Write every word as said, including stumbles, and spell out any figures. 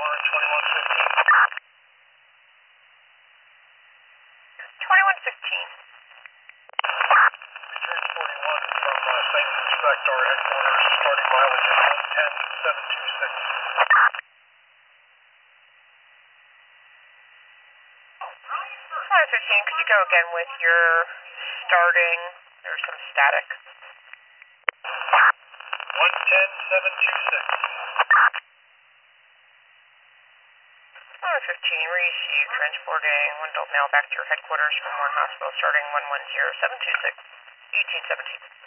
Warren twenty-one fifteen. twenty-one fifteen. Return forty-one from uh, Saint Inspect our headquarters, starting mileage at one ten seven two six. twenty-one fifteen, could you go again with your starting? There's some static. one ten seven two six. twenty-one fifteen, re-E C U transporting one adult male back to your headquarters from Warren Hospital starting one one zero seven two six, eighteen seventeen.